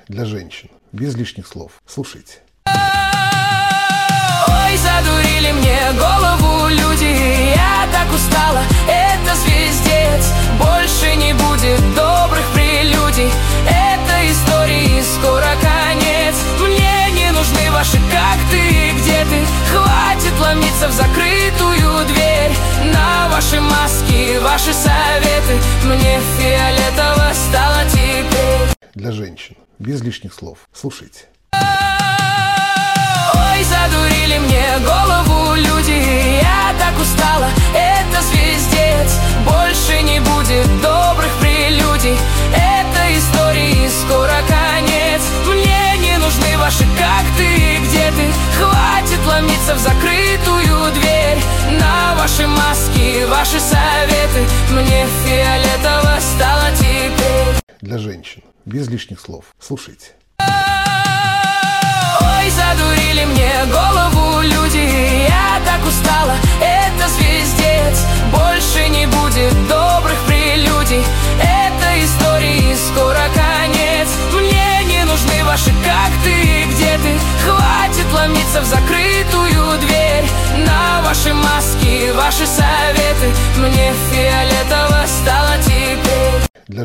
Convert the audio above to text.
для женщин, без лишних слов. Слушайте. Ой, задурили мне голову люди, я так устала, это звездец. Больше не будет добрых прелюдий, это истории скоро конец. Мне не нужны ваши как ты, где ты, хватит ломиться в закрытую дверь. На ваши маски, ваши советы, мне фиолетово стало теперь. Для женщин, без лишних слов. Слушайте. Ой, задурили мне голову люди, я так устала, это звездец. Больше не будет добрых прелюдий, это истории скоро конец. Мне не нужны ваши как ты, где ты, хватит ломиться в закрытую дверь. На ваши маски, ваши советы, мне фиолетово стало теперь. Для женщин, без лишних слов. Слушайте. Ой, задурили мне голову люди, я так устала, это звездец. Больше не будет добрых прелюдий, это истории скоро конец. Мне не нужны ваши как ты, где ты, хватит ломиться в закрытую дверь. На ваши маски, ваши советы, мне фиолетово